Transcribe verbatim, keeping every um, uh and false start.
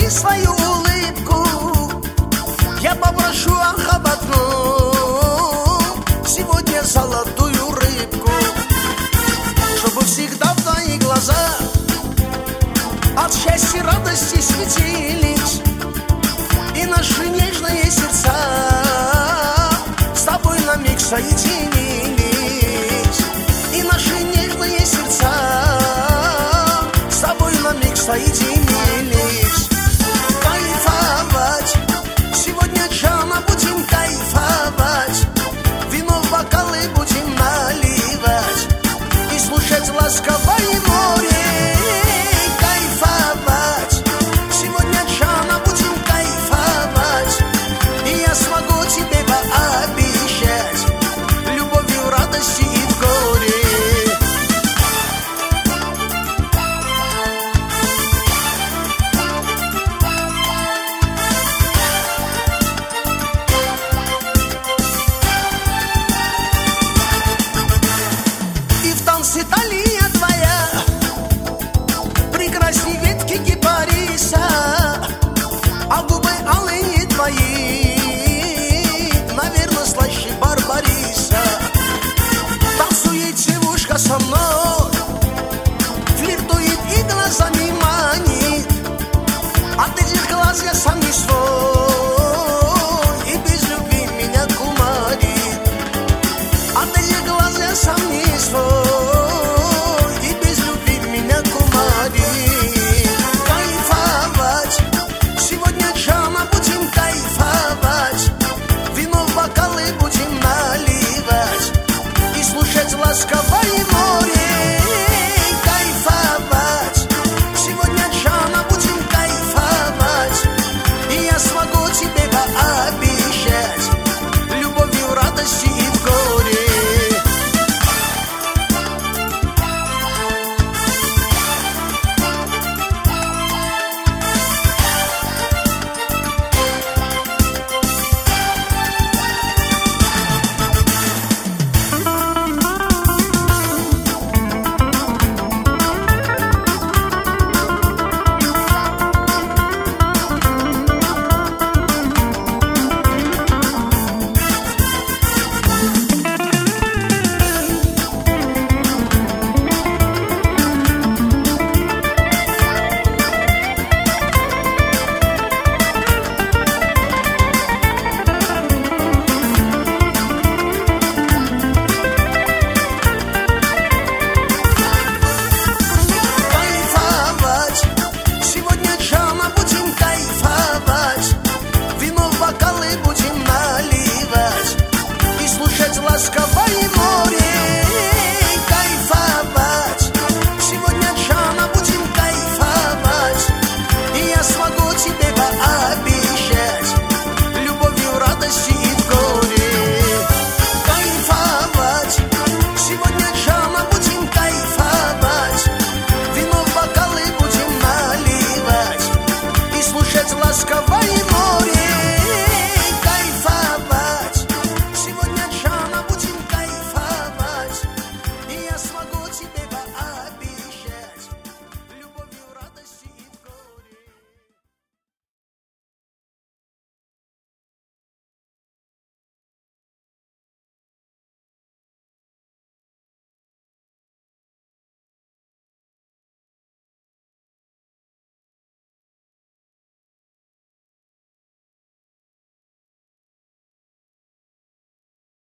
подари свою улыбку. Я попрошу, ах, об одном: сегодня золотую рыбку, чтобы всегда в твои глаза от счастья и радости светились, и наши нежные сердца с тобой на миг соединились, и наши нежные сердца с тобой на миг соединились. Кайфовать, сегодня, Джана, будем кайфовать, вино в бокалы будем наливать и слушать ласковое море. Кайфовать, сегодня, Джана, будем кайфовать, и я смогу тебе пообещать любовью, в радости и в горе. Талия твоя прекрасней ветки кипариса, а губы алые твои, наверное, слаще барбариса. Танцует девушка со мной, флиртует и глазами манит, от этих глаз я сам не свой, и без любви меня кумарит. От этих глаз я сам не свой, ласковое море. Кайфовать, сегодня, Джана, будем кайфовать, и я смогу тебе пообещать любовью, в радости и в горе. Будем наливать и слушать ласково